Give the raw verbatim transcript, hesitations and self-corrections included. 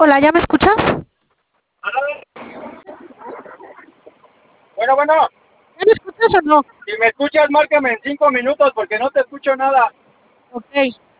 Hola, ¿ya me escuchas? Bueno, bueno, ¿Ya me escuchas o no? si me escuchas, márcame en cinco minutos porque no te escucho nada. Ok.